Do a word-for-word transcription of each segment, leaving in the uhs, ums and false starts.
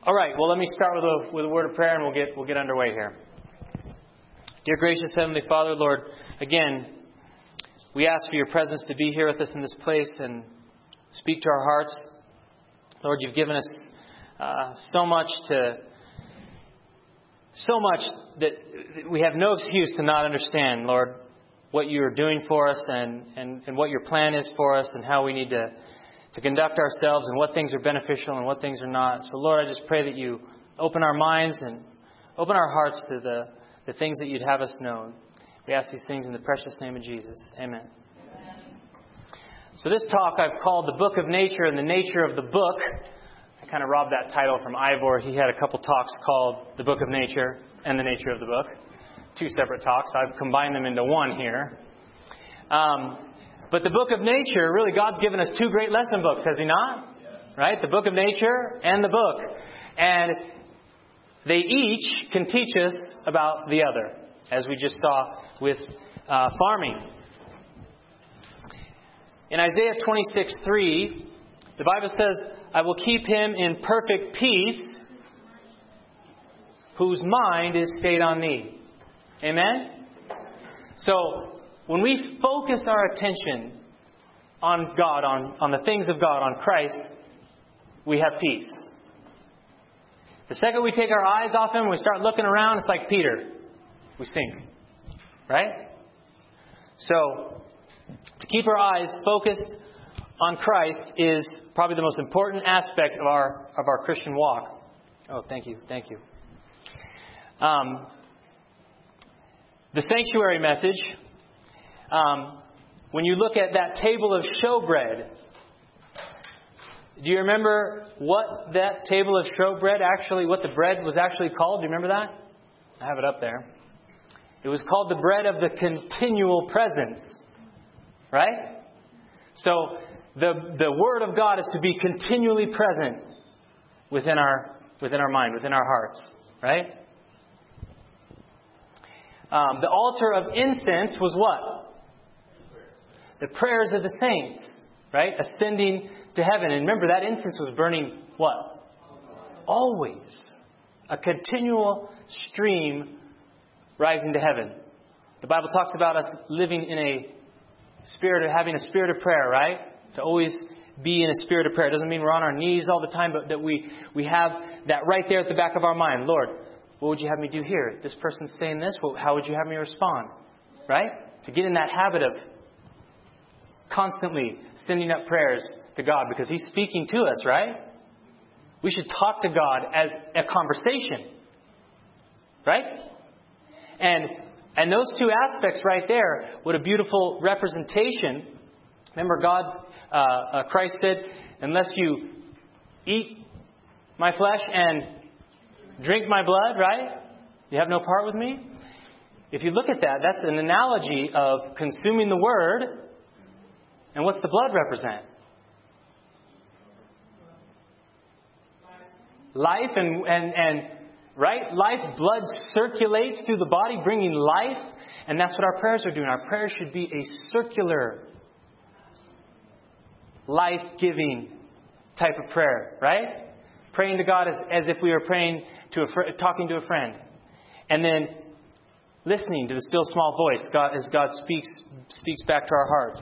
All right. Well, let me start with a with a word of prayer, and we'll get we'll get underway here. Dear gracious Heavenly Father, Lord, again, we ask for your presence to be here with us in this place and speak to our hearts. Lord, you've given us uh, so much to, so much that we have no excuse to not understand, Lord, what you are doing for us and, and, and what your plan is for us and how we need to, to conduct ourselves and what things are beneficial and what things are not. So, Lord, I just pray that you open our minds and open our hearts to the, the things that you'd have us know. We ask these things in the precious name of Jesus. Amen. Amen. So this talk I've called The Book of Nature and the Nature of the Book. I kind of robbed that title from Ivor. He had a couple talks called The Book of Nature and the Nature of the Book. Two separate talks. I've combined them into one here. Um, but the Book of Nature, really God's given us two great lesson books, has He not? Yes. Right? The Book of Nature and the book. And they each can teach us about the other, as we just saw with uh, farming. In Isaiah twenty-six three, the Bible says, I will keep him in perfect peace, whose mind is stayed on me. Amen? So, when we focus our attention on God, on, on the things of God, on Christ, we have peace. The second we take our eyes off Him, we start looking around, it's like Peter. We sink. Right? So, to keep our eyes focused on Christ is probably the most important aspect of our of our Christian walk. Oh, thank you. Thank you. Um, the sanctuary message, um, when you look at that table of showbread, do you remember what that table of showbread actually, what the bread was actually called? Do you remember that? I have it up there. It was called the bread of the continual presence. Right? So, the the Word of God is to be continually present within our within our mind, within our hearts. Right? Um, the altar of incense was what? The prayers of the saints. Right? Ascending to heaven. And remember, that incense was burning what? Always. A continual stream rising to heaven. The Bible talks about us living in a spirit of having a spirit of prayer, right? To always be in a spirit of prayer. It doesn't mean we're on our knees all the time, but that we, we have that right there at the back of our mind. Lord, what would you have me do here? This person's saying this. Well, how would you have me respond? Right? To get in that habit of constantly sending up prayers to God because He's speaking to us, right? We should talk to God as a conversation. Right? And And those two aspects right there, what a beautiful representation. Remember, God, uh, uh, Christ said, unless you eat my flesh and drink my blood, right? You have no part with me. If you look at that, that's an analogy of consuming the Word. And what's the blood represent? Life and and and... Right? Life, blood circulates through the body, bringing life. And that's what our prayers are doing. Our prayers should be a circular, life-giving type of prayer. Right? Praying to God as, as if we were praying to a fr- talking to a friend. And then listening to the still small voice God, as God speaks, speaks back to our hearts.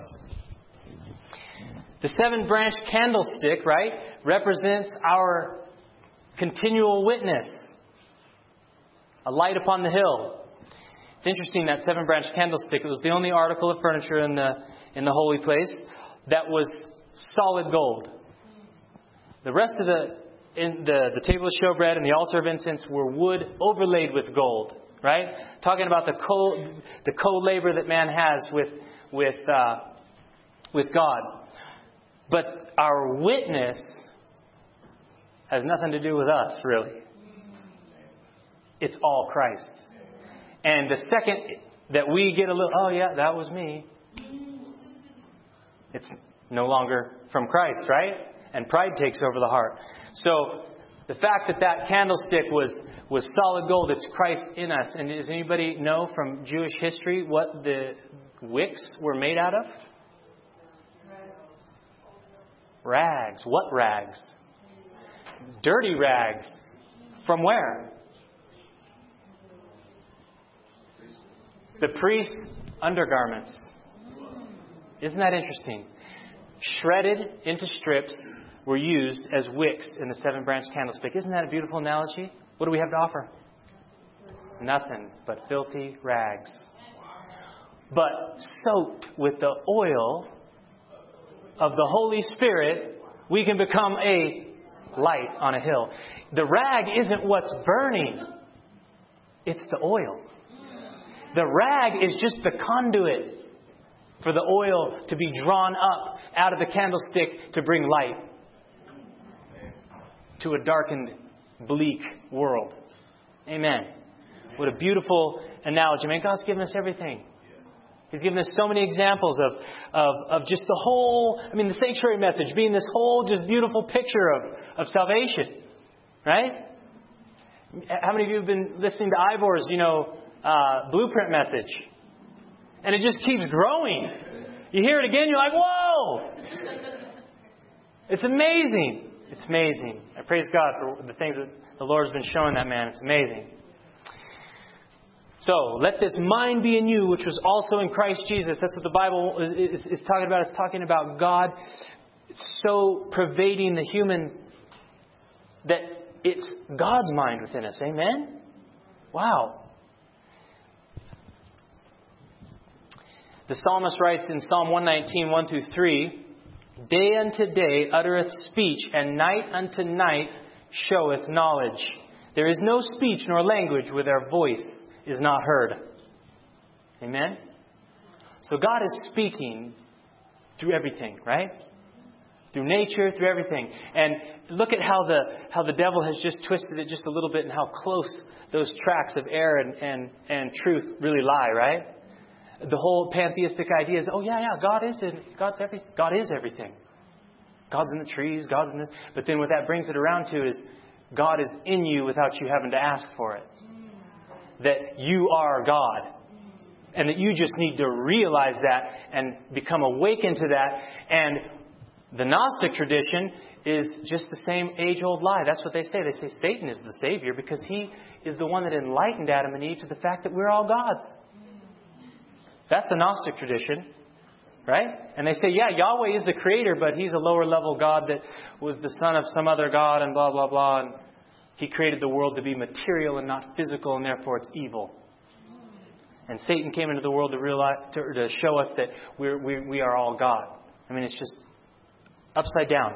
The seven-branch candlestick, right, represents our continual witness. A light upon the hill. It's interesting that seven-branch candlestick, it was the only article of furniture in the in the holy place that was solid gold. The rest of the in the, the table of showbread and the altar of incense were wood overlaid with gold. Right? Talking about the co the co-labor that man has with with uh, with God. But our witness has nothing to do with us, really. It's all Christ. And the second that we get a little, oh yeah, that was me, it's no longer from Christ, right? And pride takes over the heart. So the fact that that candlestick was, was solid gold, it's Christ in us. And does anybody know from Jewish history what the wicks were made out of? Rags. What rags? Dirty rags. From where? The priest's undergarments. Isn't that interesting? Shredded into strips were used as wicks in the seven-branch candlestick. Isn't that a beautiful analogy? What do we have to offer? Nothing but filthy rags. But soaked with the oil of the Holy Spirit, we can become a light on a hill. The rag isn't what's burning. It's the oil. The rag is just the conduit for the oil to be drawn up out of the candlestick to bring light to a darkened, bleak world. Amen. What a beautiful analogy. Man, God's given us everything. He's given us so many examples of, of, of just the whole, I mean, the sanctuary message being this whole just beautiful picture of, of salvation. Right? How many of you have been listening to Ivor's, you know, uh, blueprint message? And it just keeps growing. You hear it again, you're like, whoa! It's amazing. It's amazing. I praise God for the things that the Lord has been showing that man. It's amazing. So, let this mind be in you, which was also in Christ Jesus. That's what the Bible is, is, is talking about. It's talking about God so pervading the human that it's God's mind within us. Amen? Wow. The psalmist writes in Psalm one nineteen, one through three, Day unto day uttereth speech, and night unto night showeth knowledge. There is no speech nor language where their voice is not heard. Amen? So God is speaking through everything, right? Through nature, through everything. And look at how the how the devil has just twisted it just a little bit and how close those tracks of error and, and, and truth really lie, right? The whole pantheistic idea is, oh yeah, yeah, God is in, God's every, God is everything. God's in the trees, God's in this. But then what that brings it around to is God is in you without you having to ask for it. That you are God. And that you just need to realize that and become awakened to that. And the Gnostic tradition is just the same age-old lie. That's what they say. They say Satan is the Savior because he is the one that enlightened Adam and Eve to the fact that we're all gods. That's the Gnostic tradition. Right? And they say, yeah, Yahweh is the creator, but he's a lower level God that was the son of some other God and blah, blah, blah. And he created the world to be material and not physical, and therefore it's evil. And Satan came into the world to realize, to, to show us that we're, we, we are all God. I mean, it's just upside down.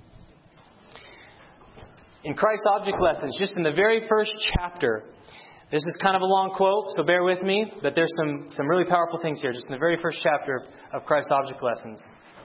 In Christ's Object Lessons, just in the very first chapter, this is kind of a long quote, so bear with me, but there's some, some really powerful things here, just in the very first chapter of Christ's Object Lessons.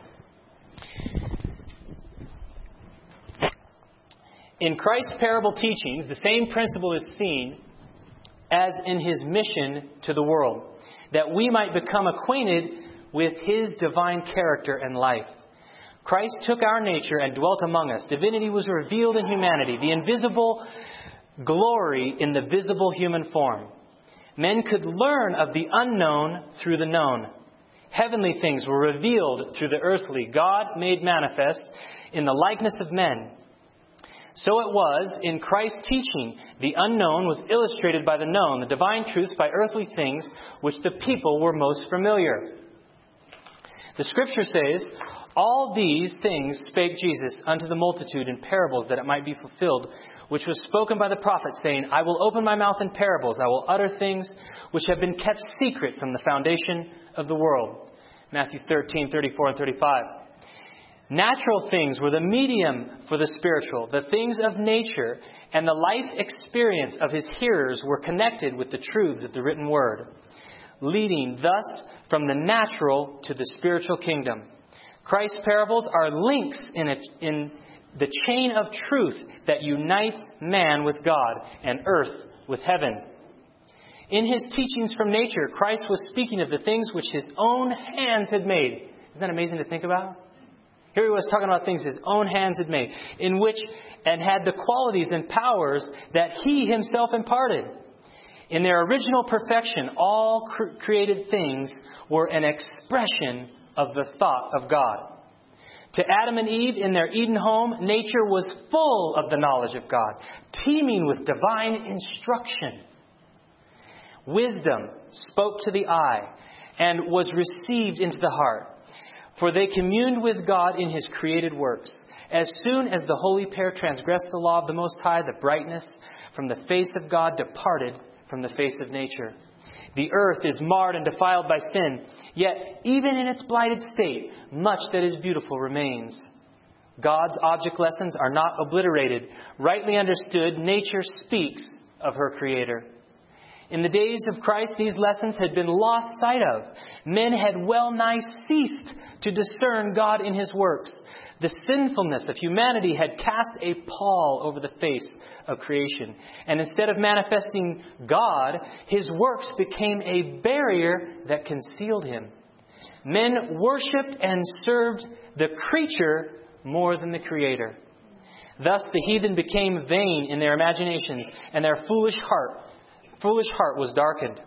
In Christ's parable teachings, the same principle is seen as in his mission to the world, that we might become acquainted with his divine character and life. Christ took our nature and dwelt among us. Divinity was revealed in humanity, the invisible glory in the visible human form. Men could learn of the unknown through the known. Heavenly things were revealed through the earthly, God made manifest in the likeness of men. So it was in Christ's teaching. The unknown was illustrated by the known, the divine truths by earthly things which the people were most familiar. The Scripture says, all these things spake Jesus unto the multitude in parables, that it might be fulfilled, which was spoken by the prophet, saying, I will open my mouth in parables. I will utter things which have been kept secret from the foundation of the world. Matthew thirteen, thirty-four and thirty-five. Natural things were the medium for the spiritual. The things of nature and the life experience of his hearers were connected with the truths of the written word, leading thus from the natural to the spiritual kingdom. Christ's parables are links in, a, in the chain of truth that unites man with God and earth with heaven. In his teachings from nature, Christ was speaking of the things which his own hands had made. Isn't that amazing to think about? Here he was talking about things his own hands had made, in which and had the qualities and powers that he himself imparted. In their original perfection, all cr- created things were an expression of the thought of God. To Adam and Eve in their Eden home, nature was full of the knowledge of God, teeming with divine instruction. Wisdom spoke to the eye and was received into the heart, for they communed with God in His created works. As soon as the holy pair transgressed the law of the Most High, the brightness from the face of God departed from the face of nature. The earth is marred and defiled by sin, yet even in its blighted state, much that is beautiful remains. God's object lessons are not obliterated. Rightly understood, nature speaks of her Creator. In the days of Christ, these lessons had been lost sight of. Men had well nigh ceased to discern God in His works. The sinfulness of humanity had cast a pall over the face of creation. And instead of manifesting God, His works became a barrier that concealed Him. Men worshipped and served the creature more than the Creator. Thus the heathen became vain in their imaginations, and their foolish heart Foolish heart was darkened.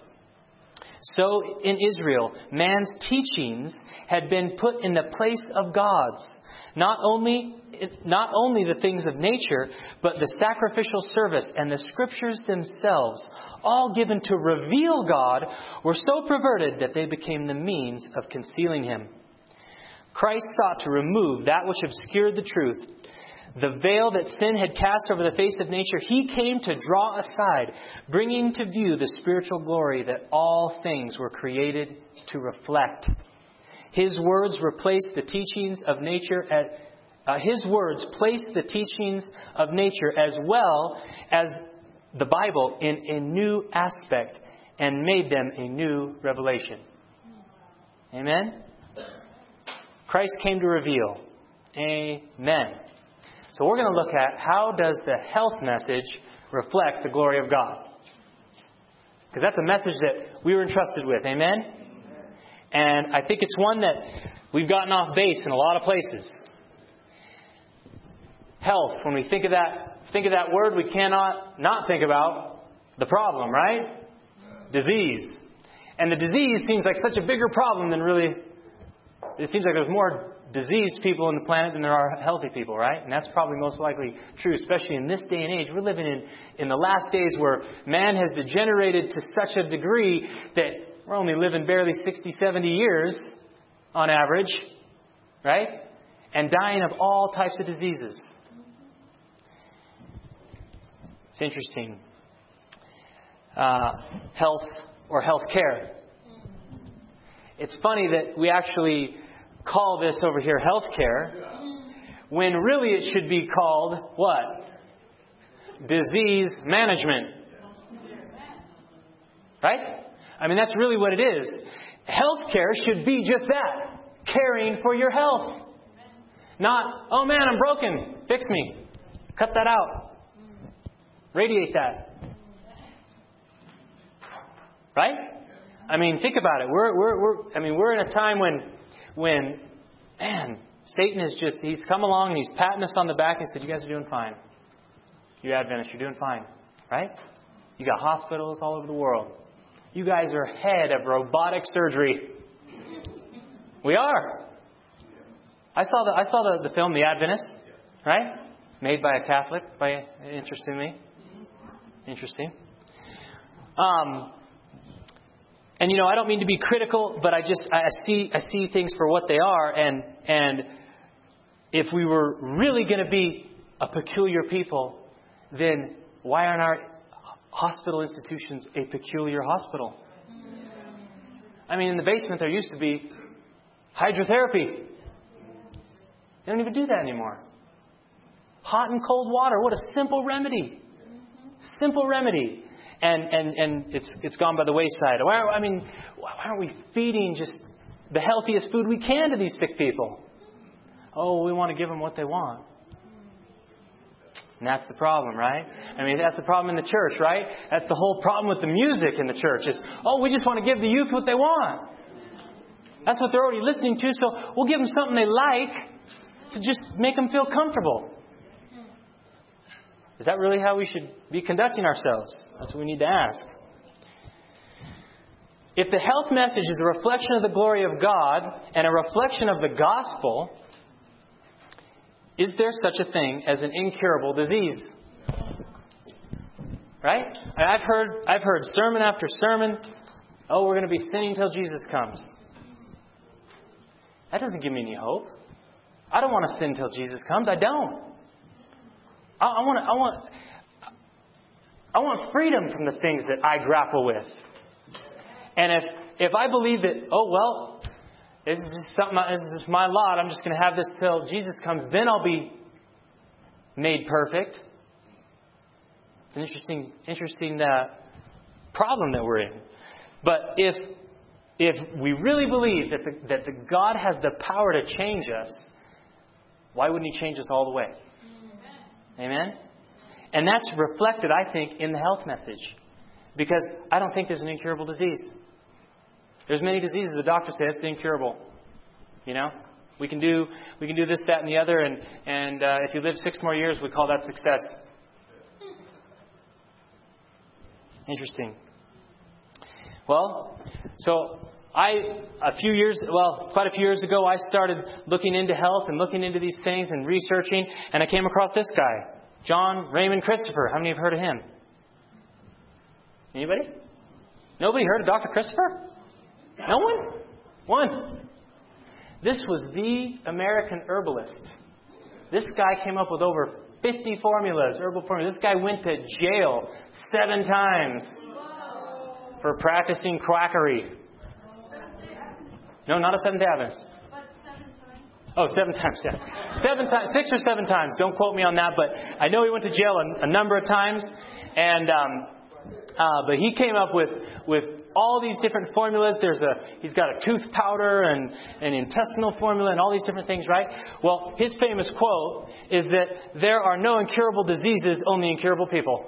So in Israel, man's teachings had been put in the place of God's. Not only, not only the things of nature, but the sacrificial service and the Scriptures themselves, all given to reveal God, were so perverted that they became the means of concealing Him. Christ sought to remove that which obscured the truth. The veil that sin had cast over the face of nature, He came to draw aside, bringing to view the spiritual glory that all things were created to reflect. His words replaced the teachings of nature at, uh, His words placed the teachings of nature as well as the Bible in a new aspect and made them a new revelation. Amen? Christ came to reveal. Amen. So we're going to look at how does the health message reflect the glory of God. Because that's a message that we were entrusted with. Amen? And I think it's one that we've gotten off base in a lot of places. Health. When we think of that, think of that word, we cannot not think about the problem, right? Disease. And the disease seems like such a bigger problem than really... It seems like there's more diseased people on the planet than there are healthy people, right? And that's probably most likely true, especially in this day and age. We're living in, in the last days where man has degenerated to such a degree that we're only living barely sixty, seventy years on average, right? And dying of all types of diseases. It's interesting. Uh, health or health care. It's funny that we actually call this over here health care, when really it should be called what? Disease management. Right? I mean, that's really what it is. Health care should be just that. Caring for your health. Not, oh man, I'm broken. Fix me. Cut that out. Radiate that. Right? I mean, think about it. We're, we're, we're, I mean, we're in a time when, when, man, Satan is just, he's come along and he's patting us on the back and said, you guys are doing fine. You Adventists, you're doing fine. Right? You got hospitals all over the world. You guys are ahead of robotic surgery. We are. I saw the, I saw the, the film The Adventist, right? Made by a Catholic, by, interestingly. Interesting. Um, And, you know, I don't mean to be critical, but I just, I see, I see things for what they are. And, and if we were really going to be a peculiar people, then why aren't our hospital institutions a peculiar hospital? I mean, in the basement, there used to be hydrotherapy. They don't even do that anymore. Hot and cold water. What a simple remedy. Simple remedy. And, and, and it's it's gone by the wayside. Why, I mean, why aren't we feeding just the healthiest food we can to these sick people? Oh, we want to give them what they want. And that's the problem, right? I mean, that's the problem in the church, right? That's the whole problem with the music in the church is, oh, we just want to give the youth what they want. That's what they're already listening to, so we'll give them something they like to just make them feel comfortable. Is that really how we should be conducting ourselves? That's what we need to ask. If the health message is a reflection of the glory of God and a reflection of the gospel, is there such a thing as an incurable disease? Right? I've heard I've heard sermon after sermon, oh, we're going to be sinning until Jesus comes. That doesn't give me any hope. I don't want to sin until Jesus comes. I don't. I, I want I want I want freedom from the things that I grapple with. And if if I believe that, oh well, this is just something, this is just my lot, I'm just going to have this till Jesus comes, then I'll be made perfect. It's an interesting, interesting uh, problem that we're in. But if if we really believe that the, that the God has the power to change us, why wouldn't He change us all the way? Amen? Amen? And that's reflected, I think, in the health message. Because I don't think there's an incurable disease. There's many diseases the doctors say it's incurable. You know? We can do we can do this, that, and the other, and, and uh, if you live six more years, we call that success. Interesting. Well, so I, a few years, well, quite a few years ago, I started looking into health and looking into these things and researching, and I came across this guy, John Raymond Christopher. How many have heard of him? Anybody? Nobody heard of Doctor Christopher? No one? One. This was the American herbalist. This guy came up with over fifty formulas, herbal formulas. This guy went to jail seven times for practicing quackery. No, not a Seventh-day Adventist. Oh, seven times, yeah. Seven times, six or seven times. Don't quote me on that, but I know he went to jail a, a number of times. And um, uh, but he came up with with all these different formulas. There's a he's got a tooth powder and an intestinal formula and all these different things, right? Well, his famous quote is that there are no incurable diseases, only incurable people.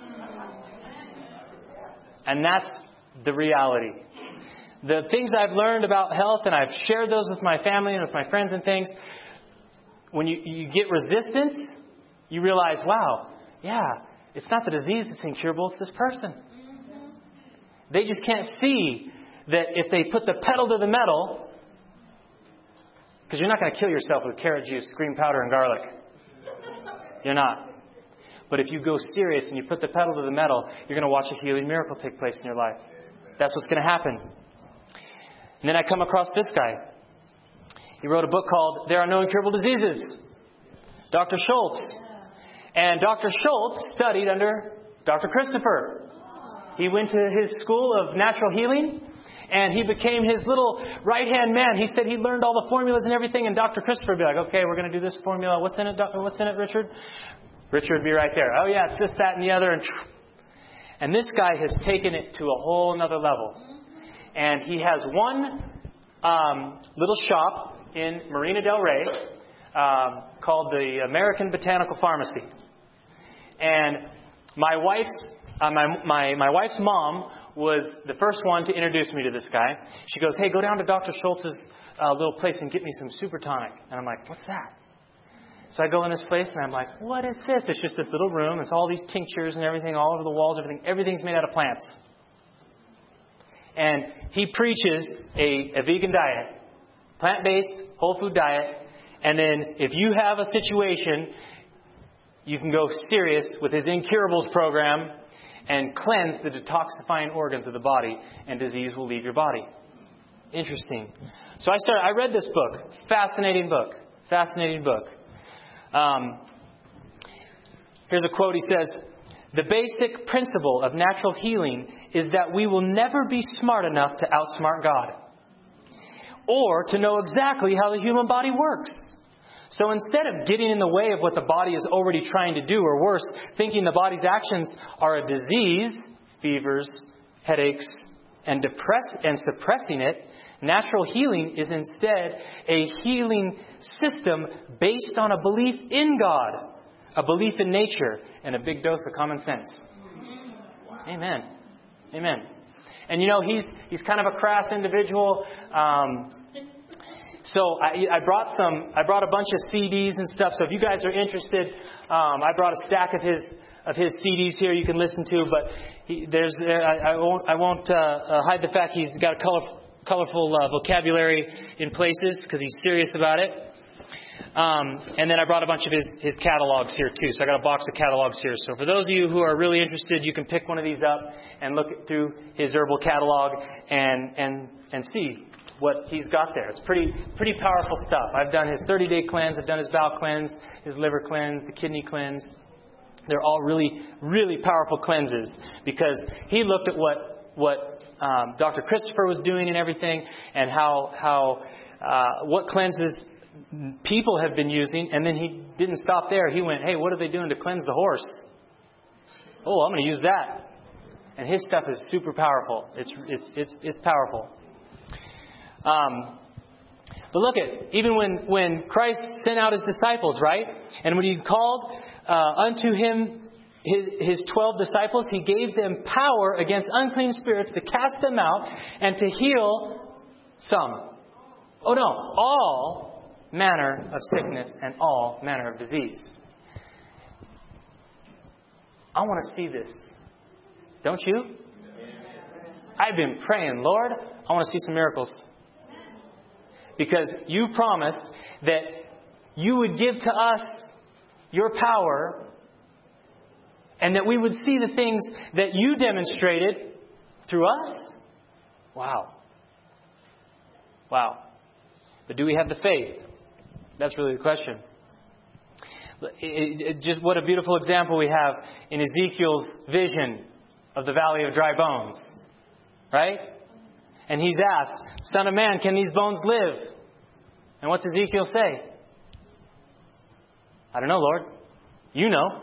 And that's the reality. The things I've learned about health, and I've shared those with my family and with my friends and things, when you, you get resistance, you realize, wow, yeah, it's not the disease that's incurable, it's this person. They just can't see that if they put the pedal to the metal, because you're not going to kill yourself with carrot juice, green powder, and garlic. You're not. But if you go serious and you put the pedal to the metal, you're going to watch a healing miracle take place in your life. That's what's going to happen. And then I come across this guy. He wrote a book called There Are No Incurable Diseases. Doctor Schultz. And Doctor Schultz studied under Doctor Christopher. He went to his school of natural healing, and he became his little right-hand man. He said he learned all the formulas and everything, and Doctor Christopher would be like, okay, we're going to do this formula. What's in it, Doctor? What's in it, Richard? Richard would be right there. Oh, yeah, it's this, that, and the other. And, and this guy has taken it to a whole another level. And he has one um, little shop in Marina del Rey um, called the American Botanical Pharmacy. And my wife's uh, my, my my wife's mom was the first one to introduce me to this guy. She goes, hey, go down to Doctor Schultz's uh, little place and get me some Super Tonic. And I'm like, what's that? So I go in this place and I'm like, what is this? It's just this little room. It's all these tinctures and everything all over the walls. Everything. Everything's made out of plants. And he preaches a, a vegan diet, plant-based, whole food diet. And then if you have a situation, you can go serious with his Incurables program and cleanse the detoxifying organs of the body, and disease will leave your body. Interesting. So I started. I read this book. Fascinating book. Fascinating book. Um, here's a quote. He says, the basic principle of natural healing is that we will never be smart enough to outsmart God or to know exactly how the human body works. So instead of getting in the way of what the body is already trying to do, or worse, thinking the body's actions are a disease, fevers, headaches, and depress and suppressing it, natural healing is instead a healing system based on a belief in God, a belief in nature, and a big dose of common sense. Wow. Amen. Amen. And you know, he's he's kind of a crass individual. Um, so I, I brought some. I brought a bunch of C Ds and stuff. So if you guys are interested, um, I brought a stack of his of his C Ds here you can listen to. But he, there's there, I, I won't I won't uh, uh, hide the fact he's got a colorful, colorful uh, vocabulary in places because he's serious about it. Um, and then I brought a bunch of his, his catalogs here too. So I got a box of catalogs here. So for those of you who are really interested, you can pick one of these up and look through his herbal catalog and and and see what he's got there. It's pretty pretty powerful stuff. I've done his thirty-day cleanse. I've done his bowel cleanse, his liver cleanse, the kidney cleanse. They're all really, really powerful cleanses because he looked at what what um, Doctor Christopher was doing and everything, and how how uh, what cleanses people have been using, and then he didn't stop there. He went, hey, what are they doing to cleanse the horse? Oh, I'm going to use that. And his stuff is super powerful. It's it's it's it's powerful. Um, but look at, even when, when Christ sent out his disciples, right? And when he called uh, unto him his, his twelve disciples, he gave them power against unclean spirits to cast them out and to heal some. Oh no, all manner of sickness and all manner of disease. I want to see this. Don't you? I've been praying, Lord, I want to see some miracles. Because you promised that you would give to us your power and that we would see the things that you demonstrated through us. Wow. Wow. But do we have the faith? That's really the question. It, it, just what a beautiful example we have in Ezekiel's vision of the valley of dry bones. Right? And he's asked, Son of man, can these bones live? And what's Ezekiel say? I don't know, Lord. You know.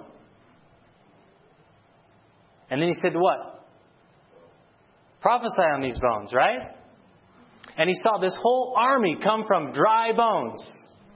And then he said, what? Prophesy on these bones, right? And he saw this whole army come from dry bones.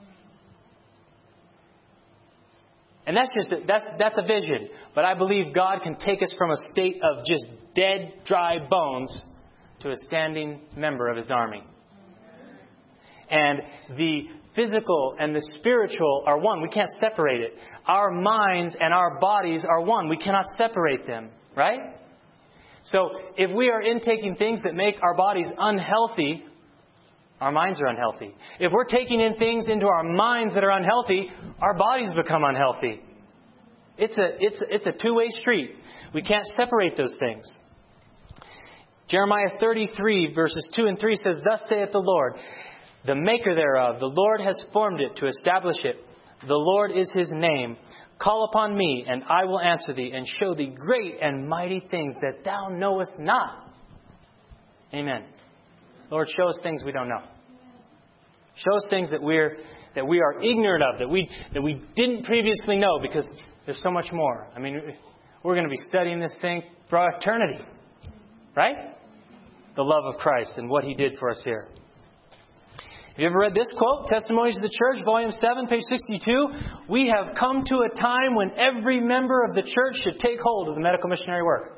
And that's just a, that's that's a vision. But I believe God can take us from a state of just dead, dry bones to a standing member of His army. And the physical and the spiritual are one. We can't separate it. Our minds and our bodies are one. We cannot separate them, right? So if we are intaking things that make our bodies unhealthy, our minds are unhealthy. If we're taking in things into our minds that are unhealthy, our bodies become unhealthy. It's a it's a, it's a two-way street. We can't separate those things. Jeremiah thirty-three verses two and three says, Thus saith the Lord, the maker thereof, the Lord has formed it to establish it. The Lord is His name. Call upon me, and I will answer thee, and show thee great and mighty things that thou knowest not. Amen. Lord, show us things we don't know. Show us things that we're that we are ignorant of, that we that we didn't previously know, because there's so much more. I mean, we're going to be studying this thing for eternity, right? The love of Christ and what He did for us here. Have you ever read this quote? Testimonies of the Church, Volume seven, page sixty-two. We have come to a time when every member of the church should take hold of the medical missionary work.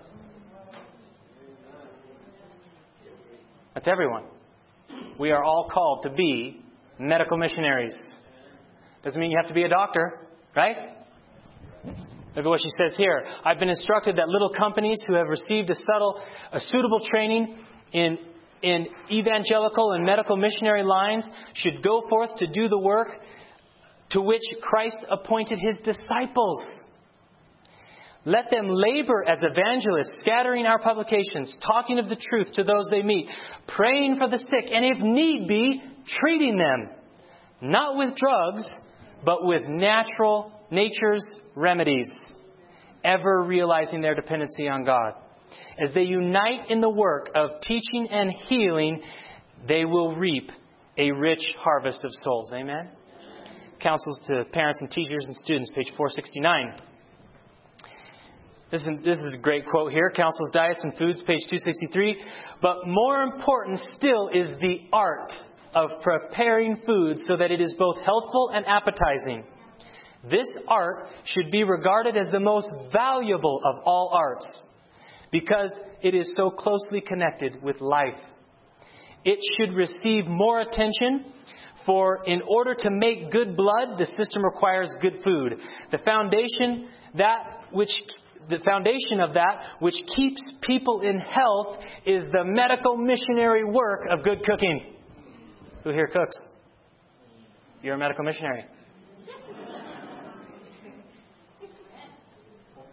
That's everyone. We are all called to be medical missionaries. Doesn't mean you have to be a doctor, right? Look at what she says here. I've been instructed that little companies who have received a subtle, a suitable training in in evangelical and medical missionary lines should go forth to do the work to which Christ appointed His disciples. Let them labor as evangelists, scattering our publications, talking of the truth to those they meet, praying for the sick, and if need be, treating them, not with drugs, but with natural nature's remedies, ever realizing their dependency on God. As they unite in the work of teaching and healing, they will reap a rich harvest of souls. Amen? Counsels to parents and teachers and students, page four sixty-nine. This is, this is a great quote here. Counsels, Diets and Foods, page two sixty-three. But more important still is the art of preparing food so that it is both healthful and appetizing. This art should be regarded as the most valuable of all arts, because it is so closely connected with life. It should receive more attention, for in order to make good blood, the system requires good food. The foundation that which the foundation of that which keeps people in health is the medical missionary work of good cooking. Who here cooks? You're a medical missionary.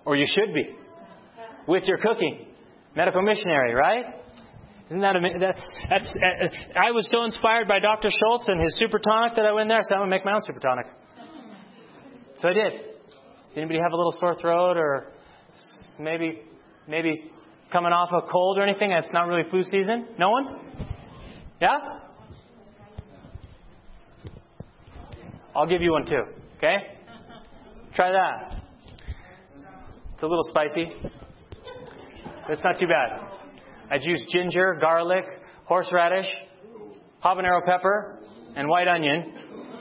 Or you should be. With your cooking. Medical missionary, right? Isn't that amazing? That's, that's, uh, I was so inspired by Doctor Schultz and his super tonic that I went there, so I'm going to make my own super tonic. So I did. Does anybody have a little sore throat or maybe maybe coming off a cold or anything? It's not really flu season. No one? Yeah? I'll give you one too. Okay? Try that. It's a little spicy. It's not too bad. I use ginger, garlic, horseradish, habanero pepper, and white onion.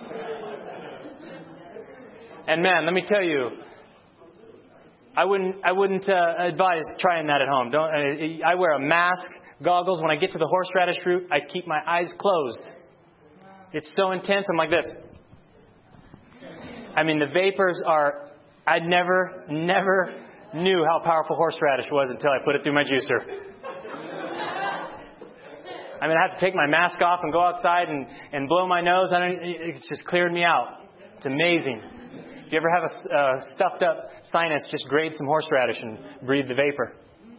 And man, let me tell you, I wouldn't I wouldn't uh, advise trying that at home. Don't. Uh, I wear a mask, goggles. When I get to the horseradish root, I keep my eyes closed. It's so intense. I'm like this. I mean, the vapors are. I never, never knew how powerful horseradish was until I put it through my juicer. I mean, I have to take my mask off and go outside and, and blow my nose. I don't, it's just cleared me out. It's amazing. If you ever have a uh, stuffed up sinus, just grate some horseradish and breathe the vapor.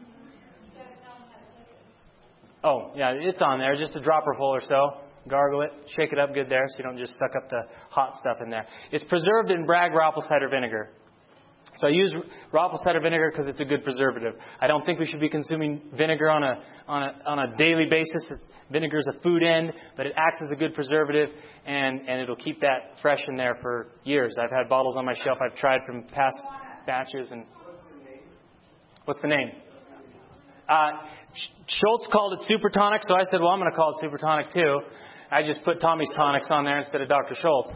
Oh, yeah, it's on there. Just a dropper full or so. Gargle it. Shake it up good there so you don't just suck up the hot stuff in there. It's preserved in Bragg Rauppel cider vinegar. So I use Rauppel cider vinegar because it's a good preservative. I don't think we should be consuming vinegar on a on a on a daily basis. Vinegar is a food end, but it acts as a good preservative, and, and it'll keep that fresh in there for years. I've had bottles on my shelf I've tried from past batches. And what's the name? Uh, Schultz called it Super Tonic, so I said, well, I'm going to call it Super Tonic too. I just put Tommy's Tonics on there instead of Doctor Schultz.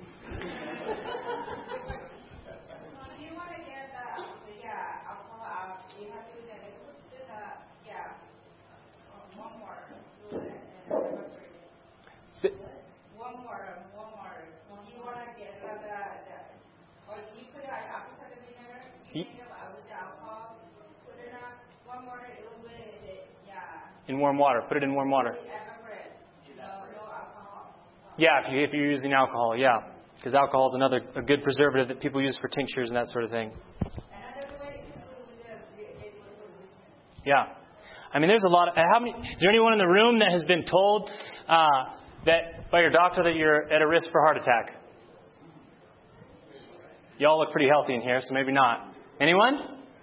One more, one more. You want to get the, the, or you put it on opposite of vinegar, you think about with the alcohol, put it on one more, a little bit, yeah. In warm water. Put it in warm water. No, no alcohol. Yeah, if, you, if you're using alcohol, yeah. Because alcohol is another a good preservative that people use for tinctures and that sort of thing. Another way to do with the solution. Yeah. I mean, there's a lot of... How many? Is there anyone in the room that has been told... Uh, that by your doctor that you're at a risk for heart attack? Y'all look pretty healthy in here, so maybe not. Anyone?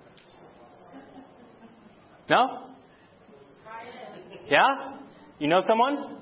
No? Yeah? You know someone?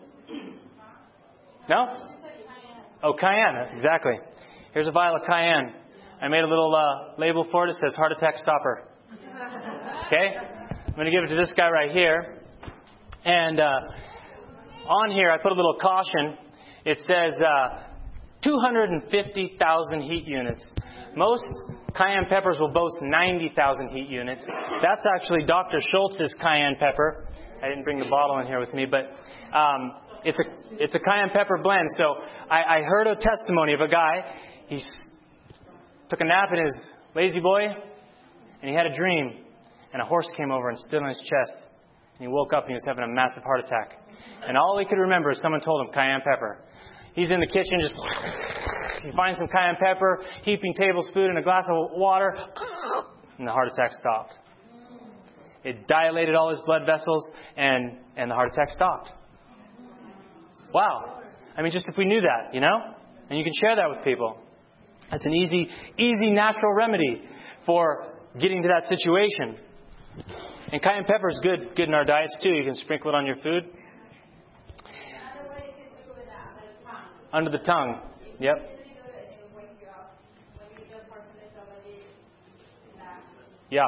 No? Oh, cayenne. Exactly. Here's a vial of cayenne. I made a little uh, label for it. It says heart attack stopper. Okay? I'm going to give it to this guy right here. And... Uh, On here, I put a little caution. It says uh, two hundred fifty thousand heat units. Most cayenne peppers will boast ninety thousand heat units. That's actually Doctor Schultz's cayenne pepper. I didn't bring the bottle in here with me, but um, it's a it's a cayenne pepper blend. So I, I heard a testimony of a guy. He s- took a nap in his lazy boy, and he had a dream. And a horse came over and stood on his chest. And he woke up and he was having a massive heart attack. And all he could remember is someone told him cayenne pepper. He's in the kitchen, just he finds some cayenne pepper, heaping tablespoon in a glass of water, and the heart attack stopped. It dilated all his blood vessels, and, and the heart attack stopped. Wow. I mean, just if we knew that, you know? And you can share that with people. That's an easy, easy natural remedy for getting to that situation. And cayenne pepper is good, good in our diets too. You can sprinkle it on your food. Under the tongue. Yep. Yeah.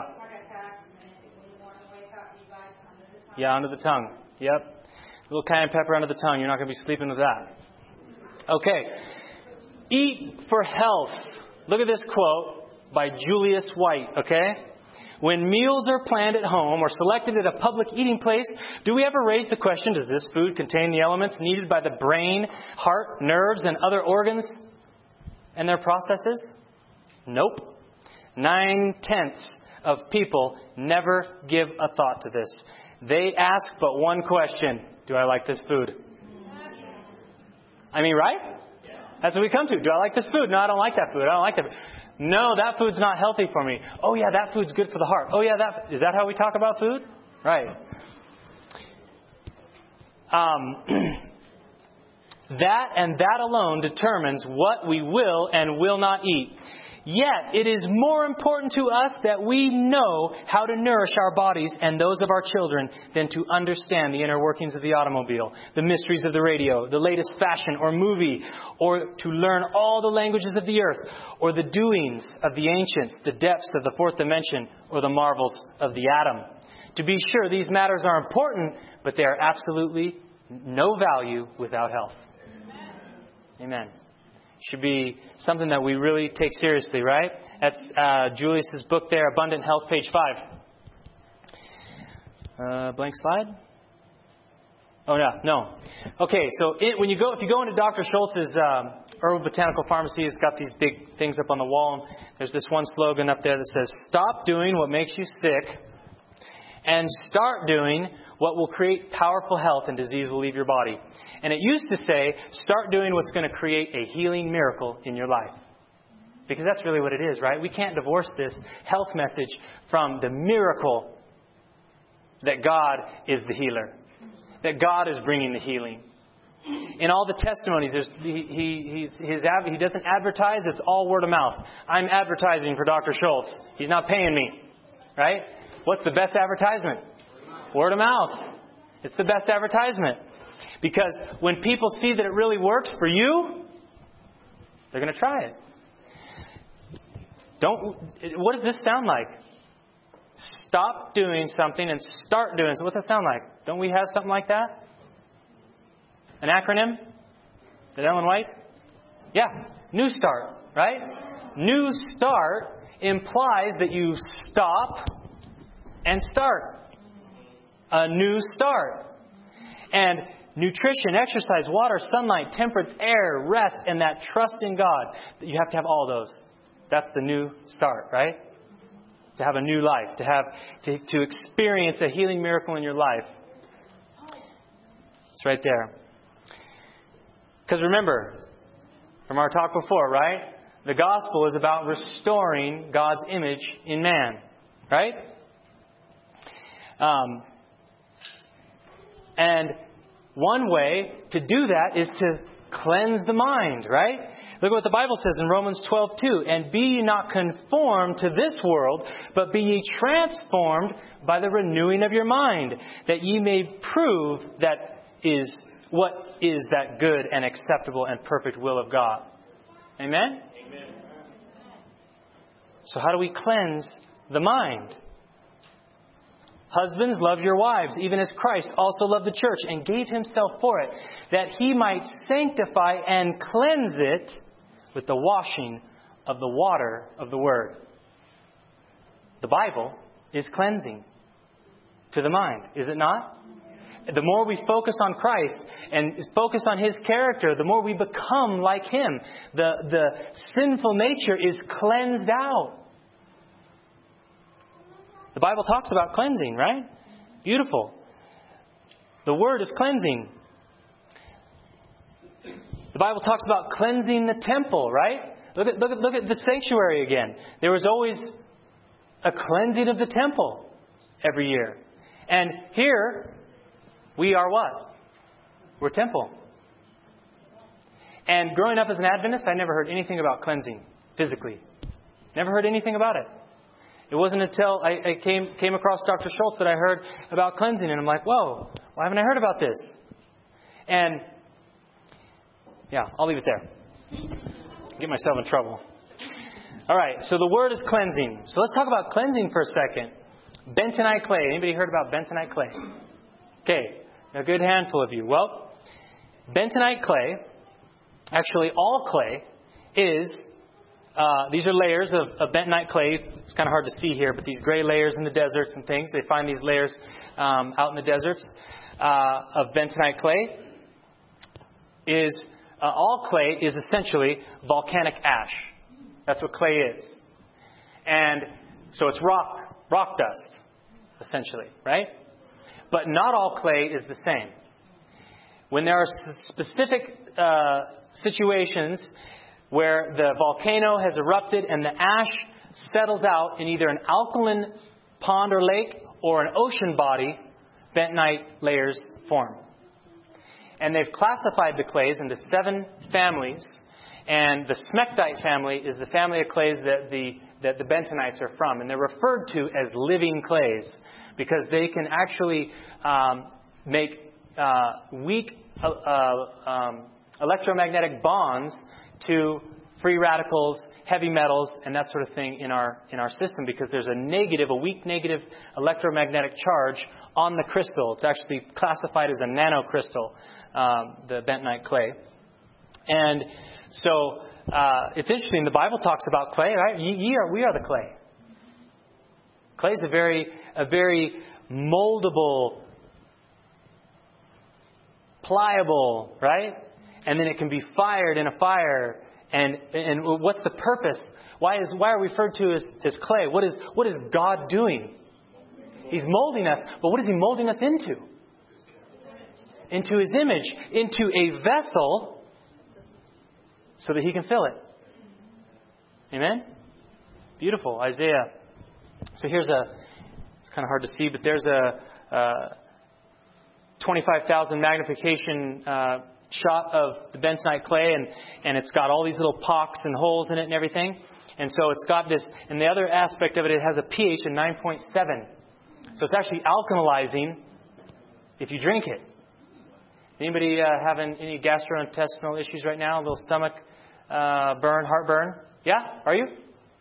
Yeah, under the tongue. Yep. A little cayenne pepper under the tongue. You're not going to be sleeping with that. Okay. Eat for health. Look at this quote by Julius White, okay? When meals are planned at home or selected at a public eating place, do we ever raise the question, does this food contain the elements needed by the brain, heart, nerves, and other organs and their processes? Nope. Nine-tenths of people never give a thought to this. They ask but one question, do I like this food? I mean, right? That's what we come to. Do I like this food? No, I don't like that food. I don't like that food. No, that food's not healthy for me. Oh yeah, that food's good for the heart. Oh yeah, that is that how we talk about food? Right. Um, that and that alone determines what we will and will not eat. Yet, it is more important to us that we know how to nourish our bodies and those of our children than to understand the inner workings of the automobile, the mysteries of the radio, the latest fashion or movie, or to learn all the languages of the earth, or the doings of the ancients, the depths of the fourth dimension, or the marvels of the atom. To be sure, these matters are important, but they are absolutely no value without health. Amen. Should be something that we really take seriously, right? That's uh, Julius's book there, Abundant Health, page five. Uh, blank slide? Oh, no, no. Okay, so it, when you go, if you go into Doctor Schultz's um, Herbal Botanical Pharmacy, it's got these big things up on the wall. There's this one slogan up there that says, "Stop doing what makes you sick and start doing what will create powerful health and disease will leave your body." And it used to say, start doing what's going to create a healing miracle in your life. Because that's really what it is, right? We can't divorce this health message from the miracle that God is the healer. That God is bringing the healing. In all the testimonies, there's, he, he, he's, his, he doesn't advertise, it's all word of mouth. I'm advertising for Doctor Schultz. He's not paying me. Right? What's the best advertisement? Word of mouth. It's the best advertisement. Because when people see that it really works for you, they're going to try it. Don't. What does this sound like? Stop doing something and start doing something. What's that sound like? Don't we have something like that? An acronym? Did Ellen White? Yeah. New Start, right? New Start implies that you stop and start. A new start. And nutrition, exercise, water, sunlight, temperance, air, rest, and that trust in God. You have to have all those. That's the new start, right? To have a new life, to have to, to experience a healing miracle in your life. It's right there. Because remember, from our talk before, right? The gospel is about restoring God's image in man, right? Um, and one way to do that is to cleanse the mind, right? Look at what the Bible says in Romans twelve two. "And be ye not conformed to this world, but be ye transformed by the renewing of your mind, that ye may prove that is what is that good and acceptable and perfect will of God." Amen? Amen. So how do we cleanse the mind? "Husbands, love your wives, even as Christ also loved the church and gave himself for it, that he might sanctify and cleanse it with the washing of the water of the Word." The Bible is cleansing to the mind, is it not? The more we focus on Christ and focus on His character, the more we become like Him. The, the sinful nature is cleansed out. The Bible talks about cleansing, right? Beautiful. The Word is cleansing. The Bible talks about cleansing the temple, right? Look at, look at, look at the sanctuary again. There was always a cleansing of the temple every year. And here, we are what? We're temple. And growing up as an Adventist, I never heard anything about cleansing physically. Never heard anything about it. It wasn't until I, I came came across Doctor Schultz that I heard about cleansing. And I'm like, whoa, why haven't I heard about this? And, yeah, I'll leave it there. Get myself in trouble. All right, so the word is cleansing. So let's talk about cleansing for a second. Bentonite clay. Anybody heard about bentonite clay? Okay, a good handful of you. Well, bentonite clay, actually all clay, is... Uh, these are layers of, of bentonite clay. It's kind of hard to see here, but these gray layers in the deserts and things. They find these layers um, out in the deserts uh, of bentonite clay. Is uh, all clay is essentially volcanic ash. That's what clay is, and so it's rock rock dust, essentially, right? But not all clay is the same. When there are specific uh, situations where the volcano has erupted and the ash settles out in either an alkaline pond or lake or an ocean body, bentonite layers form. And they've classified the clays into seven families. And the smectite family is the family of clays that the that the bentonites are from. And they're referred to as living clays because they can actually um, make uh, weak uh, uh, um, electromagnetic bonds to free radicals, heavy metals, and that sort of thing in our in our system because there's a negative, a weak negative electromagnetic charge on the crystal. It's actually classified as a nanocrystal, um, the bentonite clay. And so uh, it's interesting. The Bible talks about clay, right? Ye, ye are, we are the clay. Clay is a very a very moldable, pliable, right? And then it can be fired in a fire. And and what's the purpose? Why is why are we referred to as, as clay? What is what is God doing? He's molding us, but what is He molding us into? Into His image, into a vessel, so that He can fill it. Amen? Beautiful, Isaiah. So here's a. It's kind of hard to see, but there's a, a twenty-five thousand magnification. Uh, shot of the bentonite clay, and, and it's got all these little pocks and holes in it and everything. And so it's got this, and the other aspect of it, it has a pH of nine point seven. So it's actually alkalizing if you drink it. Anybody uh, having any gastrointestinal issues right now? A little stomach uh, burn, heartburn? Yeah? Are you?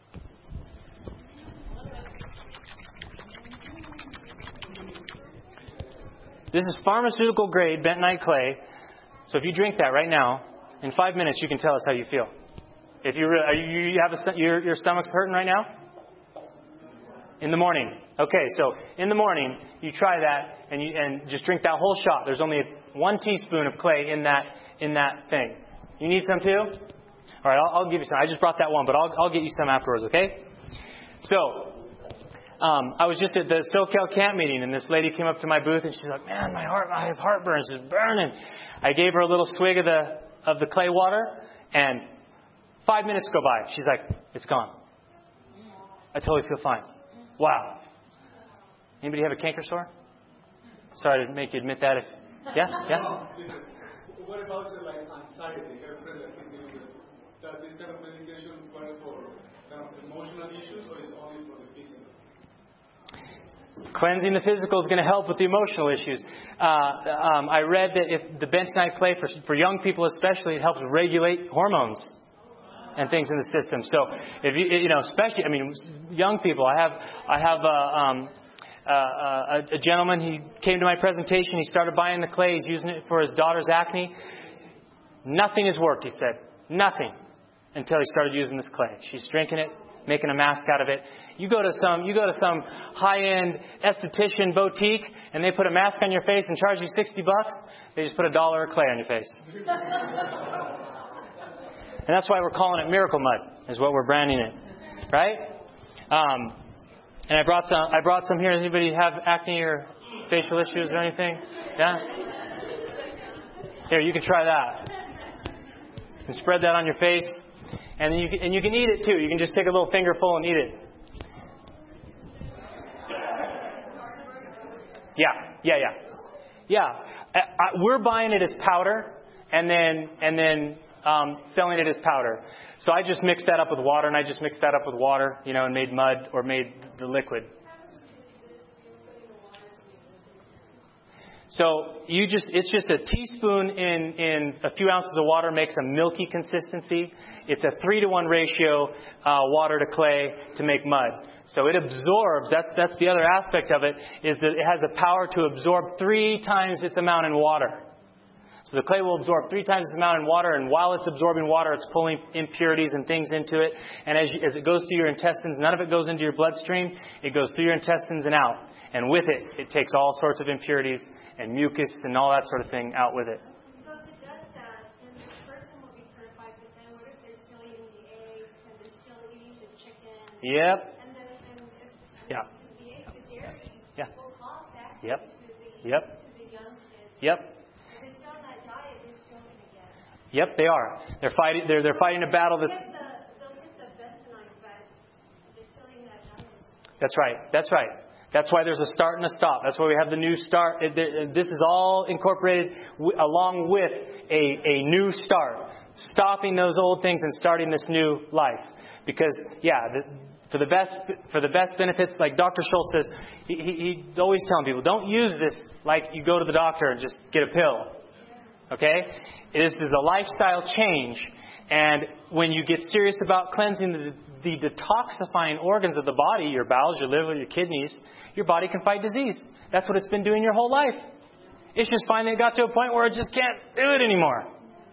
This is pharmaceutical grade bentonite clay. So if you drink that right now, in five minutes you can tell us how you feel. If you are you, you have a, your your stomach's hurting right now? In the morning. Okay, so in the morning you try that and you and just drink that whole shot. There's only one teaspoon of clay in that in that thing. You need some too? All right, I'll, I'll give you some. I just brought that one, but I'll I'll get you some afterwards. Okay? So. Um, I was just at the SoCal camp meeting, and this lady came up to my booth, and she's like, "Man, my heart, I have heartburn. It's just burning." I gave her a little swig of the of the clay water, and five minutes go by. She's like, "It's gone. I totally feel fine." Wow. Anybody have a canker sore? Sorry to make you admit that. If yeah, yeah. What about like anxiety? Does this kind of medication work for kind of emotional issues, or is it only for the physical? Cleansing the physical is going to help with the emotional issues. Uh, um, I read that if the bentonite clay, for, for young people especially, it helps regulate hormones and things in the system. So, if you you know, especially, I mean, young people. I have I have a, um, uh, a, a gentleman. He came to my presentation. He started buying the clay. He's using it for his daughter's acne. Nothing has worked, he said. Nothing until he started using this clay. She's drinking it, making a mask out of it. You go to some you go to some high-end esthetician boutique and they put a mask on your face and charge you sixty bucks. They just put a dollar of clay on your face. And that's why we're calling it Miracle Mud, is what we're branding it. Right? Um, and I brought some I brought some here. Does anybody have acne or facial issues or anything? Yeah? Here, you can try that. And spread that on your face. And you can, and you can eat it too. You can just take a little fingerful and eat it. Yeah, yeah, yeah, yeah. I, I, we're buying it as powder, and then and then um, selling it as powder. So I just mixed that up with water, and I just mixed that up with water, you know, and made mud or made the liquid. So you just it's just a teaspoon in, in a few ounces of water makes a milky consistency. It's a three to one ratio uh, water to clay to make mud. So it absorbs. That's that's the other aspect of it, is that it has a power to absorb three times its amount in water. So the clay will absorb three times its amount in water, and while it's absorbing water, it's pulling impurities and things into it. And as, you, as it goes through your intestines, none of it goes into your bloodstream. It goes through your intestines and out. And with it, it takes all sorts of impurities and mucus and all that sort of thing out with it. So if it does that, then the person will be purified, but then what if they're still eating the eggs and they're still eating the chicken? Yep. And then and if, Yeah. the eggs, the dairy Yeah. will cause that Yep. to the, Yep. to the young kids. Yep. If they're still on that diet, they're still going to get it. Yep, they are. They're fighting. They're they're fighting a battle that's. That's right. That's right. That's why there's a start and a stop. That's why we have the new start. This is all incorporated w- along with a, a new start. Stopping those old things and starting this new life. Because, yeah, the, for the best for the best benefits, like Doctor Schultz says, he, he, he's always telling people, don't use this like you go to the doctor and just get a pill. Okay? This is a lifestyle change. And when you get serious about cleansing the, the detoxifying organs of the body, your bowels, your liver, your kidneys, your body can fight disease. That's what it's been doing your whole life. It's just finally got to a point where it just can't do it anymore.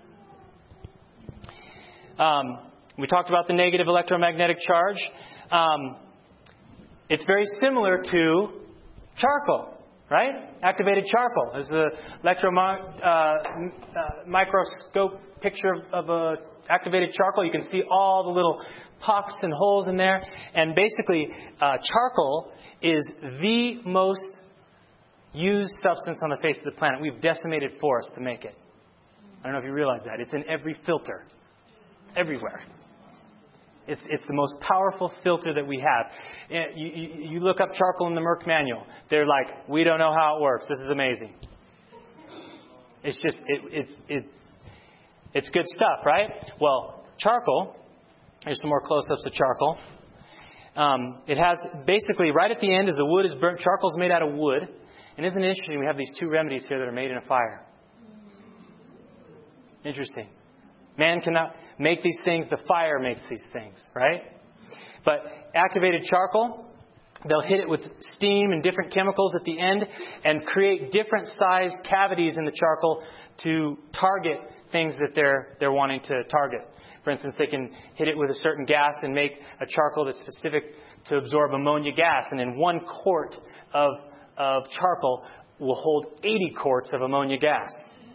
Um, we talked about the negative electromagnetic charge. Um, it's very similar to charcoal. Right? Activated charcoal is the electro uh, uh, microscope picture of a activated charcoal. You can see all the little pocks and holes in there. And basically, uh, charcoal is the most used substance on the face of the planet. We've decimated forests to make it. I don't know if you realize that. It's in every filter. Everywhere. It's it's the most powerful filter that we have. You, you, you look up charcoal in the Merck manual. They're like, we don't know how it works. This is amazing. It's just, it, it's it, it's good stuff, right? Well, charcoal, here's some more close-ups of charcoal. Um, it has, basically, right at the end as the wood is burnt, charcoal is made out of wood. And isn't it interesting, we have these two remedies here that are made in a fire. Interesting. Man cannot make these things. The fire makes these things, right? But activated charcoal, they'll hit it with steam and different chemicals at the end and create different sized cavities in the charcoal to target things that they're they're wanting to target. For instance, they can hit it with a certain gas and make a charcoal that's specific to absorb ammonia gas. And in one quart of, of charcoal will hold eighty quarts of ammonia gas.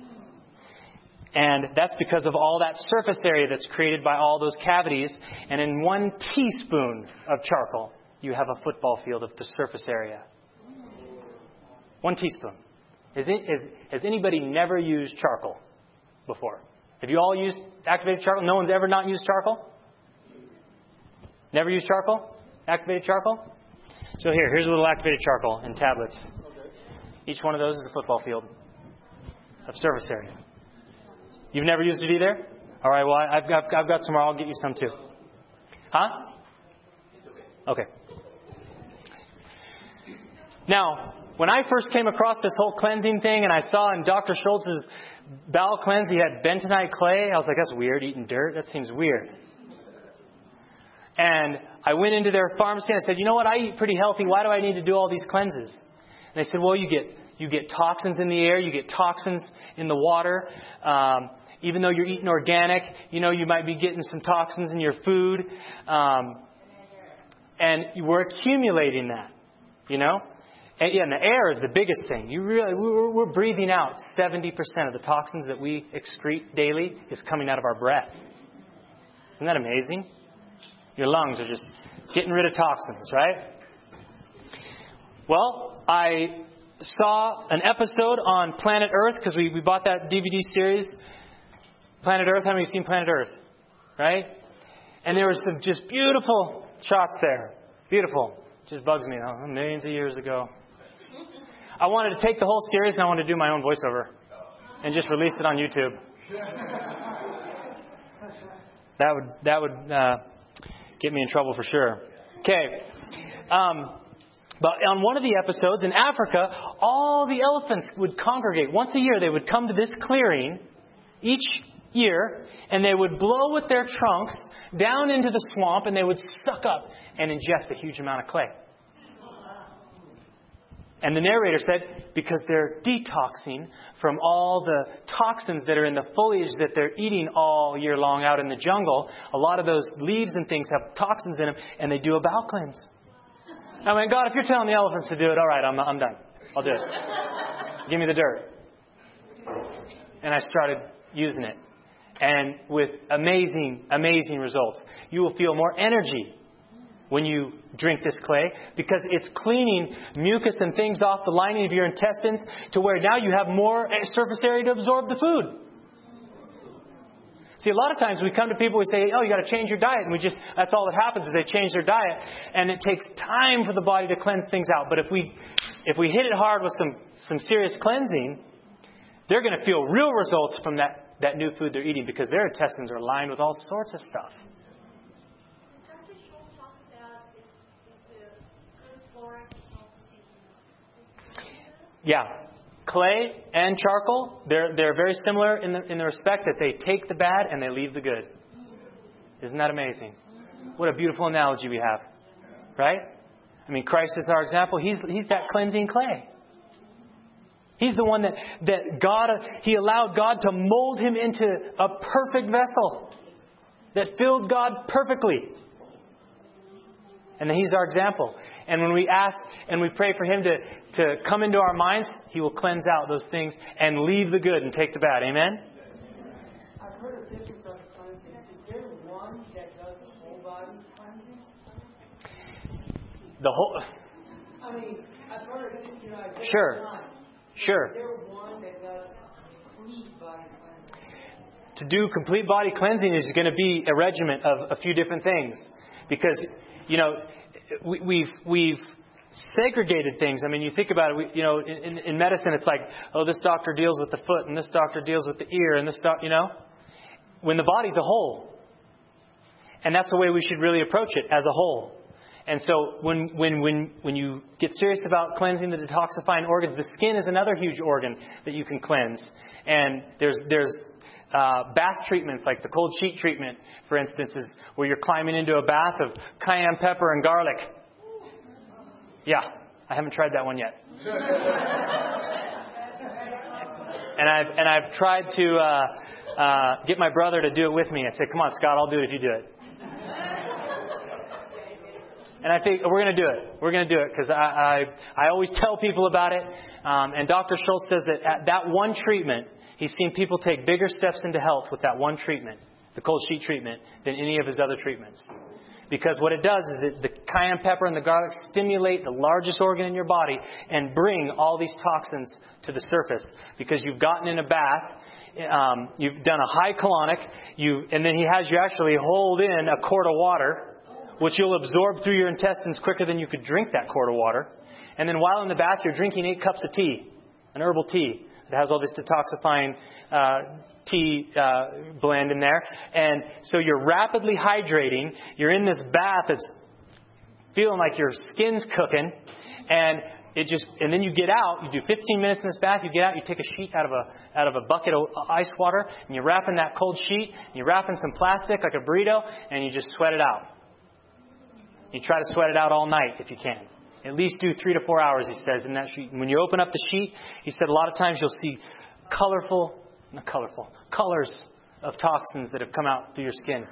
And that's because of all that surface area that's created by all those cavities. And in one teaspoon of charcoal, you have a football field of the surface area. One teaspoon. Has, it, has, has anybody never used charcoal before? Have you all used activated charcoal? No one's ever not used charcoal? Never used charcoal? Activated charcoal? So here, here's a little activated charcoal in tablets. Each one of those is a football field of surface area. You've never used it either? All right, well, I've got, I've got some more. I'll get you some too. Huh? Okay. Now, when I first came across this whole cleansing thing and I saw in Doctor Schultz's bowel cleanse he had bentonite clay, I was like, that's weird, eating dirt. That seems weird. And I went into their pharmacy and I said, you know what, I eat pretty healthy. Why do I need to do all these cleanses? And they said, well, you get you get toxins in the air, you get toxins in the water. Um, even though you're eating organic, you know, you might be getting some toxins in your food. Um, and we're accumulating that, you know. And, yeah, and the air is the biggest thing. You really, we're, we're breathing out seventy percent of the toxins that we excrete daily is coming out of our breath. Isn't that amazing? Your lungs are just getting rid of toxins, right? Well, I saw an episode on Planet Earth because we, we bought that D V D series. Planet Earth. How many have seen Planet Earth? Right? And there were some just beautiful shots there. Beautiful. Just bugs me, though. Millions of years ago. I wanted to take the whole series and I wanted to do my own voiceover and just release it on YouTube. That would that would uh, get me in trouble for sure. Okay. Um, but on one of the episodes in Africa, all the elephants would congregate. Once a year, they would come to this clearing each year, and they would blow with their trunks down into the swamp, and they would suck up and ingest a huge amount of clay. And the narrator said, because they're detoxing from all the toxins that are in the foliage that they're eating all year long out in the jungle, a lot of those leaves and things have toxins in them, and they do a bowel cleanse. I went, God, if you're telling the elephants to do it, all right, I'm, I'm done. I'll do it. Give me the dirt. And I started using it. And with amazing, amazing results. You will feel more energy when you drink this clay because it's cleaning mucus and things off the lining of your intestines to where now you have more surface area to absorb the food. See, a lot of times we come to people, we say, oh, you got to change your diet. And we just, that's all that happens is they change their diet. And it takes time for the body to cleanse things out. But if we, if we hit it hard with some, some serious cleansing, they're going to feel real results from that, that new food they're eating because their intestines are lined with all sorts of stuff. Doctor Schultz talks about if, if the good flora is also taking out. Yeah. Clay and charcoal, they're they're very similar in the in the respect that they take the bad and they leave the good. Isn't that amazing? What a beautiful analogy we have. Right? I mean, Christ is our example. He's he's that cleansing clay. He's the one that, that God, He allowed God to mold Him into a perfect vessel that filled God perfectly. And then He's our example. And when we ask and we pray for Him to, to come into our minds, He will cleanse out those things and leave the good and take the bad. Amen? I've heard of different sort of cleansing. Is there one that does the whole body cleansing? The whole... I mean, I've heard of it, you know, I've heard Sure. of times. Sure. Is there one that does complete body cleansing? To do complete body cleansing is going to be a regimen of a few different things. Because, you know, we, we've we've segregated things. I mean, you think about it. We, you know, in, in medicine, it's like, oh, this doctor deals with the foot, and this doctor deals with the ear, and this doc, you know, when the body's a whole, and that's the way we should really approach it, as a whole. And so, when when when when you get serious about cleansing the detoxifying organs, the skin is another huge organ that you can cleanse. And there's there's Uh, bath treatments like the cold sheet treatment, for instance, is where you're climbing into a bath of cayenne pepper and garlic. Yeah, I haven't tried that one yet. and I've and I've tried to uh, uh, get my brother to do it with me. I said, "Come on, Scott, I'll do it if you do it." And I think we're going to do it. We're going to do it because I, I I always tell people about it. Um, and Doctor Schultz says that at that one treatment, he's seen people take bigger steps into health with that one treatment, the cold sheet treatment, than any of his other treatments. Because what it does is that the cayenne pepper and the garlic stimulate the largest organ in your body and bring all these toxins to the surface. Because you've gotten in a bath, um, you've done a high colonic, you, and then he has you actually hold in a quart of water, which you'll absorb through your intestines quicker than you could drink that quart of water. And then while in the bath, you're drinking eight cups of tea, an herbal tea. It has all this detoxifying uh, tea uh, blend in there. And so you're rapidly hydrating. You're in this bath that's feeling like your skin's cooking. And it just and then you get out. You do fifteen minutes in this bath. You get out. You take a sheet out of a out of a bucket of ice water. And you wrap in that cold sheet. And you wrap in some plastic like a burrito. And you just sweat it out. You try to sweat it out all night if you can. At least do three to four hours, he says, in that sheet. And when you open up the sheet, he said a lot of times you'll see colorful, not colorful, colors of toxins that have come out through your skin.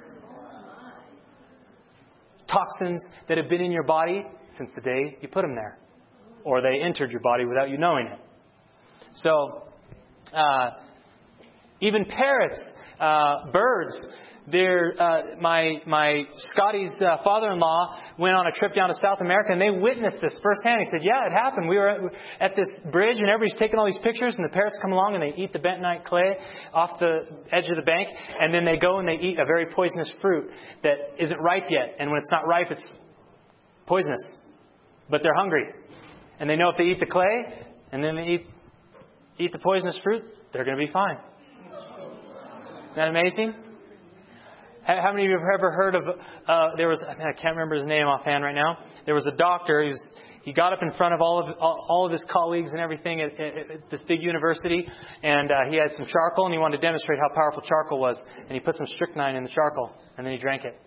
Toxins that have been in your body since the day you put them there. Or they entered your body without you knowing it. So, uh, even parrots, uh, birds, They're, uh, my my Scotty's uh, father-in-law went on a trip down to South America, and they witnessed this firsthand. He said, "Yeah, it happened. We were at, at this bridge, and everybody's taking all these pictures, and the parrots come along, and they eat the bentonite clay off the edge of the bank, and then they go and they eat a very poisonous fruit that isn't ripe yet. And when it's not ripe, it's poisonous. But they're hungry, and they know if they eat the clay, and then they eat eat the poisonous fruit, they're going to be fine." Isn't that amazing? How many of you have ever heard of, uh, there was, I can't remember his name offhand right now. There was a doctor, he, was, he got up in front of all of all, all of his colleagues and everything at, at, at this big university, and uh, he had some charcoal, and he wanted to demonstrate how powerful charcoal was. And he put some strychnine in the charcoal, and then he drank it.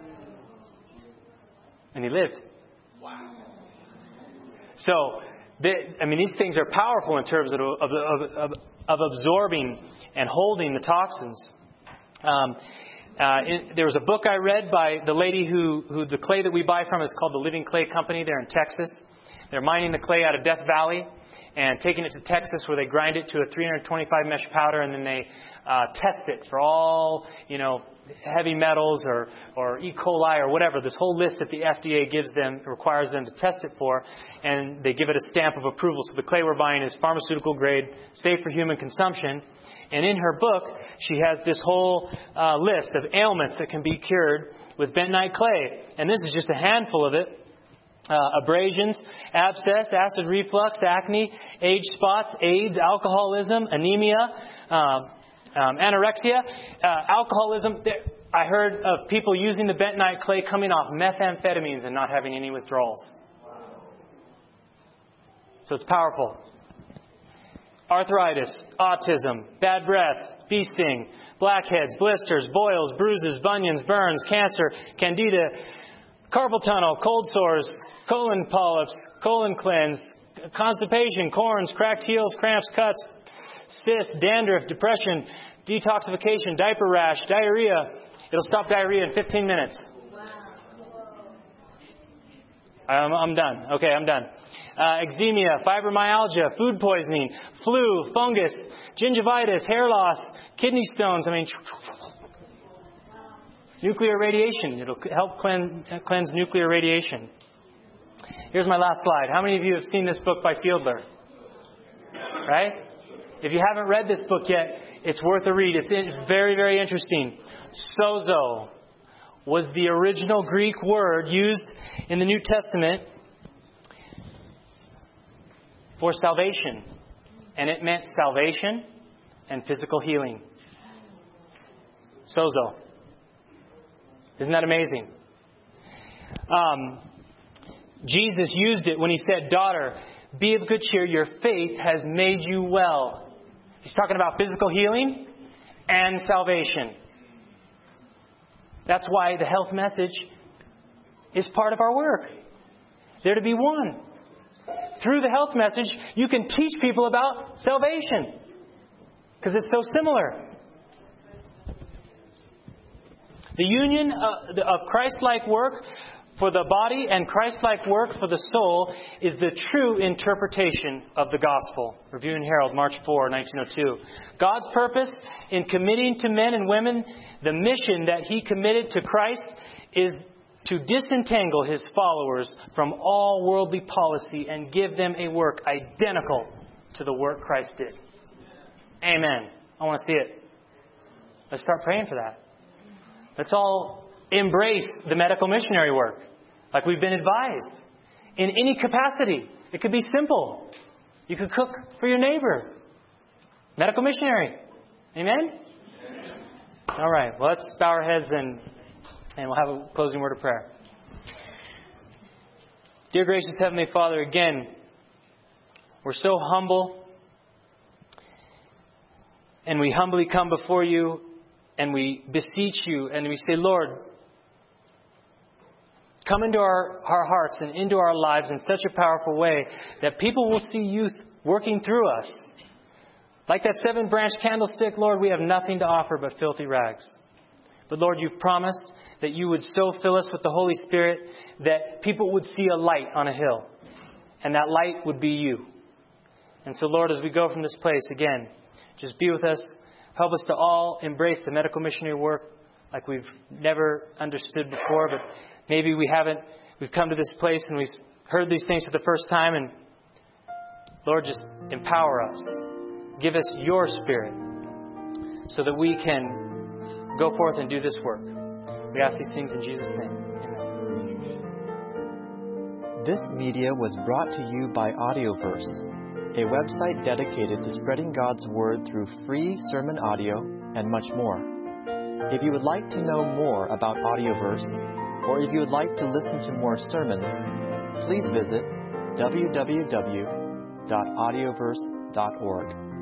And he lived. Wow. So, they, I mean, these things are powerful in terms of, of, of, of, of absorbing and holding the toxins. Um Uh, in, there was a book I read by the lady who, who the clay that we buy from is called the Living Clay Company. They're in Texas. They're mining the clay out of Death Valley and taking it to Texas, where they grind it to a three hundred twenty-five mesh powder, and then they uh, test it for all, you know, heavy metals or, or E. coli or whatever, this whole list that the F D A gives them, requires them to test it for, and they give it a stamp of approval. So the clay we're buying is pharmaceutical grade, safe for human consumption. And in her book, she has this whole uh, list of ailments that can be cured with bentonite clay. And this is just a handful of it. Uh, abrasions, abscess, acid reflux, acne, age spots, AIDS, alcoholism, anemia, uh, um, anorexia, uh, alcoholism. I heard of people using the bentonite clay coming off methamphetamines and not having any withdrawals. So it's powerful. Arthritis, autism, bad breath, bee sting, blackheads, blisters, boils, bruises, bunions, burns, cancer, candida, carpal tunnel, cold sores, colon polyps, colon cleanse, constipation, corns, cracked heels, cramps, cuts, cysts, dandruff, depression, detoxification, diaper rash, diarrhea. It'll stop diarrhea in fifteen minutes. I'm, I'm done. Okay, I'm done. Uh, eczema, fibromyalgia, food poisoning, flu, fungus, gingivitis, hair loss, kidney stones. I mean, nuclear radiation. It'll help cleanse, cleanse nuclear radiation. Here's my last slide. How many of you have seen this book by Fieldler? Right? If you haven't read this book yet, it's worth a read. It's, it's very, very interesting. Sozo was the original Greek word used in the New Testament for salvation. And it meant salvation and physical healing. Sozo. Isn't that amazing? Um, Jesus used it when He said, "Daughter, be of good cheer. Your faith has made you well." He's talking about physical healing and salvation. That's why the health message is part of our work. They're to be one. Through the health message, you can teach people about salvation because it's so similar. The union of Christ-like work for the body and Christ-like work for the soul is the true interpretation of the gospel. Review and Herald, March fourth, nineteen oh two. God's purpose in committing to men and women the mission that He committed to Christ is to disentangle His followers from all worldly policy and give them a work identical to the work Christ did. Amen. I want to see it. Let's start praying for that. Let's all embrace the medical missionary work like we've been advised in any capacity. It could be simple. You could cook for your neighbor. Medical missionary. Amen? All right. Well, let's bow our heads and, and we'll have a closing word of prayer. Dear gracious Heavenly Father, again, we're so humble and we humbly come before You and we beseech You and we say, Lord, come into our, our hearts and into our lives in such a powerful way that people will see You working through us. Like that seven-branch candlestick, Lord, we have nothing to offer but filthy rags. But Lord, You've promised that You would so fill us with the Holy Spirit that people would see a light on a hill. And that light would be You. And so, Lord, as we go from this place, again, just be with us. Help us to all embrace the medical missionary work like we've never understood before. But maybe we haven't, we've come to this place and we've heard these things for the first time. And Lord, just empower us. Give us Your Spirit so that we can go forth and do this work. We ask these things in Jesus' name. Amen. This media was brought to you by Audioverse, a website dedicated to spreading God's Word through free sermon audio and much more. If you would like to know more about Audioverse, or if you would like to listen to more sermons, please visit w w w dot audioverse dot org.